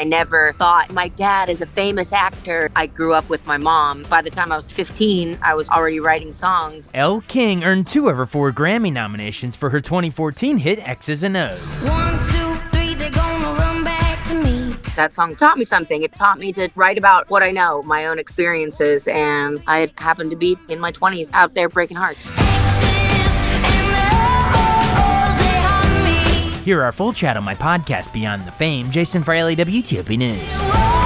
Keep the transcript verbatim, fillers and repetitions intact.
I never thought my dad is a famous actor. I grew up with my mom. By the time I was fifteen, I was already writing songs. Elle King earned two of her four Grammy nominations for her twenty fourteen hit X's and O's. One, two, three, they're gonna run back to me. That song taught me something. It taught me to write about what I know, my own experiences, and I happened to be in my twenties out there breaking hearts. Exes and O's, they haunt me. Hear our full chat on my podcast, Beyond the Fame. Jason Fraley, W T O P News. Whoa.